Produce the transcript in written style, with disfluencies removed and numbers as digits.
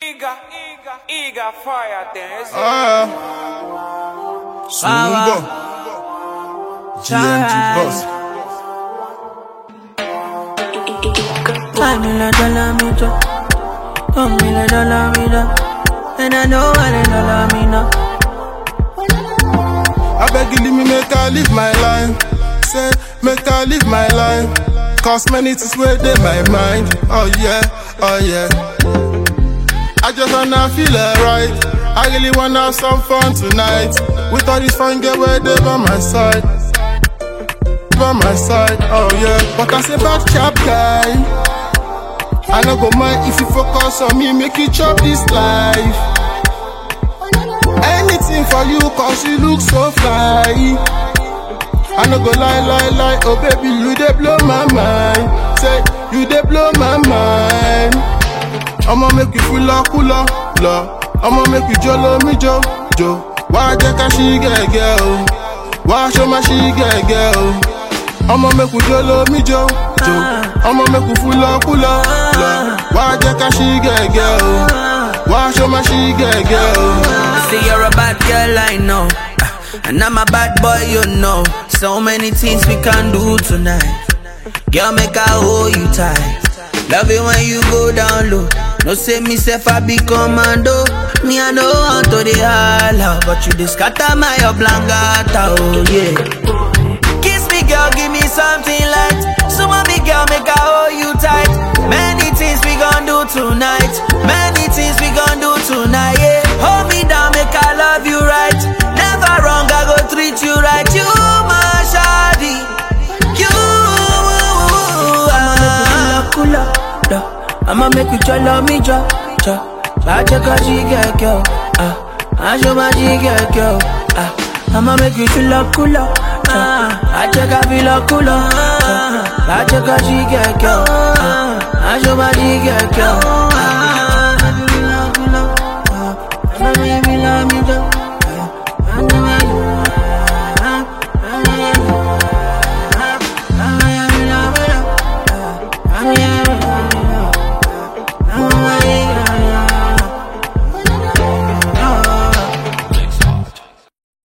Eager fire things. Sumbo GMG boss. $5 million me drop, $1 million me drop, and I know $1 me now. I beg you leave me, make I live my life. Say, make I live my life. Cause many things where they my mind. Oh yeah, oh yeah. I just wanna feel alright. I really wanna have some fun tonight. With all these fun girls where they by my side. By my side, oh yeah. But I say bad chap guy. I no go mind if you focus on me, make you chop this life. Anything for you cause you look so fly. I no go lie, oh baby you dey blow my mind. Say, you dey blow my mind. I'ma make you feel like cooler, I'ma make you jolo me jo. Why jeka she get girl? Why show my she get girl? I'ma make you jolo me jo. I'ma make you feel like cooler, why jeka she get girl? Why show my she get girl? Say you're a bad girl, I know, and I'm a bad boy, you know. So many things we can do tonight. Girl, make I hold you tight. Love it when you go down low. No say me self I be commando. Me I know how to the holla, but you just scatter my oblongata, oh yeah. Kiss me girl, give me something light. So mommy girl, make I hold you tight. Many things we gon' do tonight. Many things we gon' do tonight, yeah. Hold me down, make I love you right. Never wrong, I go treat you right. You my shawty, you. I'ma make you jolly me jo. I check how she get girl. I show my she get girl. I'ma make you feel like cooler. I check how feel like cooler. I check how she get girl. I show my she get girl.